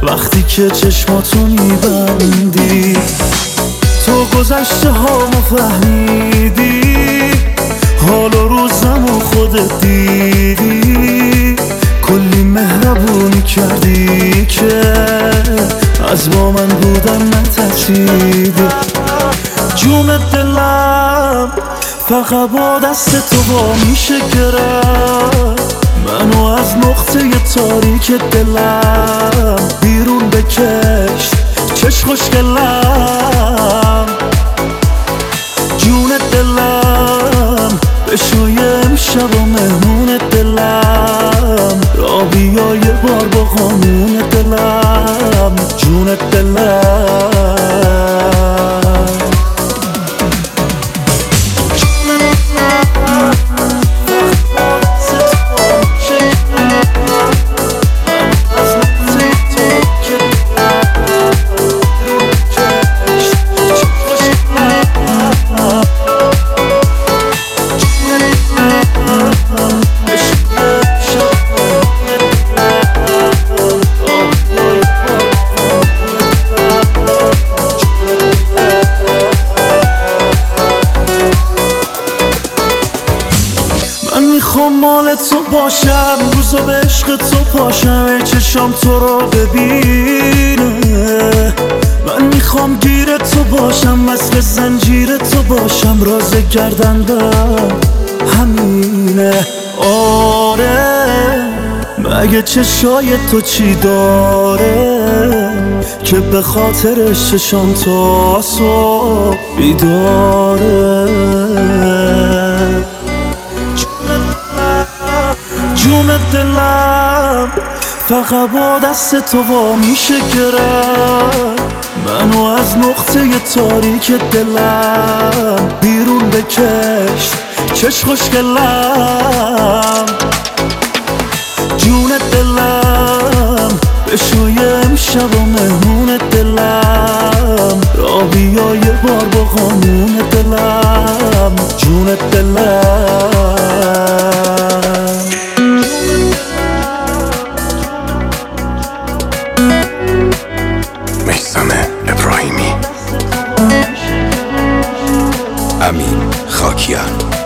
وقتی که چشماتو میبندی. تو گذشته هامو فهمیدی، حال و روزمو خودت دیدی. کلی مهربونی کردی که از با من بودن نترسیدی. جون دلم فقط با دست تو با میشه گرفت. منو از نقطه تاریک دلم بیرون بکش، چش خوشگلم. جون دلم بشو یه امشب و مهمون دلم، را بیا یه بار با قانون دلم. جون دلم میخوام مال تو باشم، روزا به عشق تو پاشم، چشام تو رو ببینه. من میخوام گیر تو باشم، مثل زنجیر تو باشم، راز گردندم همینه. آره مگه چشای تو چی داره که به خاطر چشام تو صبح بیداره. جون دلم فقط با دست تو با میشه گرفت. منو از نقطه تاریک دلم بیرون بکش، چش خوشگلم. جون دلم بشو یه امشب و مهمون دلم، را بیا یه بار با قانون دلم. جون دلم میثم ابراهیمی، امین خاکیان.